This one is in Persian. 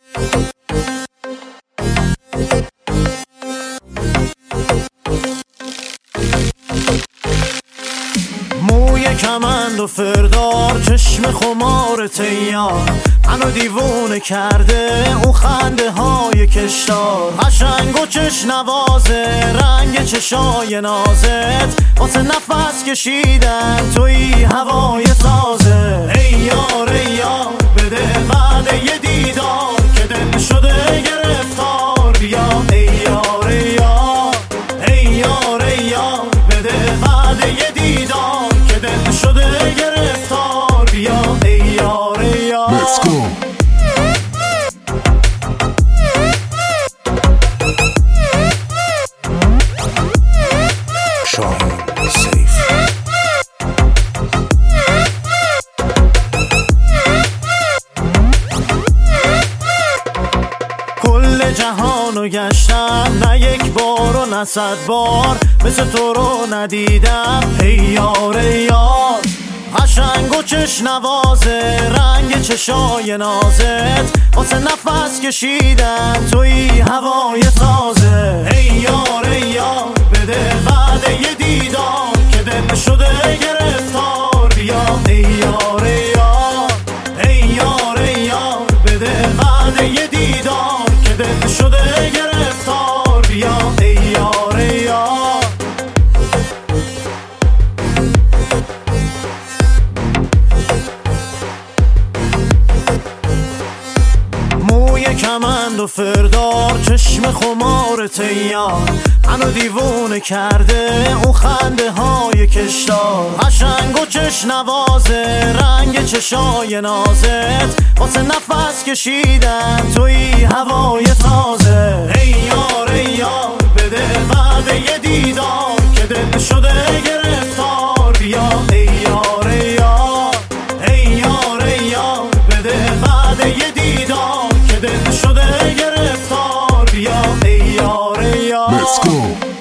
موی کمند و فردار، چشم خمار تیار، منو دیوونه کرده اون خنده های کشدار. قشنگ و چشم نوازه، رنگ چشای نازت، واسه نفس کشیدن توی هوای تازه. ای یار ای یار، بده وعده یه دیدار که دل شده گرفتار. بیا ای یار ای یار، ای یار ای یار، بده وعده یه دیدار که دل شده گرفتار. بیا ای یار ای یار. Let's go. Shahin Safe. کل جهانو گشتم، نه یک بار و نه 100 بار مثل تو رو ندیدم. ای یار ای یار، قشنگ و چشم نوازه، رنگ چشای نازت، واسه نفس کشیدن توی هوای تازه. ای یار ای یار، بده وعده یه دیدار که دل شده گرفتار. بیا ای یار ای یار، ای یار ای یار، بده وعده یه دیدار که دل شده گرفتار. بیا ای یار ای یار. موی کمند و فردار، چشم خمار تیار، منو دیوونه کرده اون خنده های کشدار. قشنگ و چشم نوازه، رنگ چشای نازت، واسه نفس کشیدن توی هوای تازه. ای یار ای یار، بده وعده یه دیدار که دل شده گرفتار. بیا ای یار ای یار، ای یار ای یار، بده وعده یه دیدار که دل شده گرفتار. بیا ای یار ای یار. Let's go.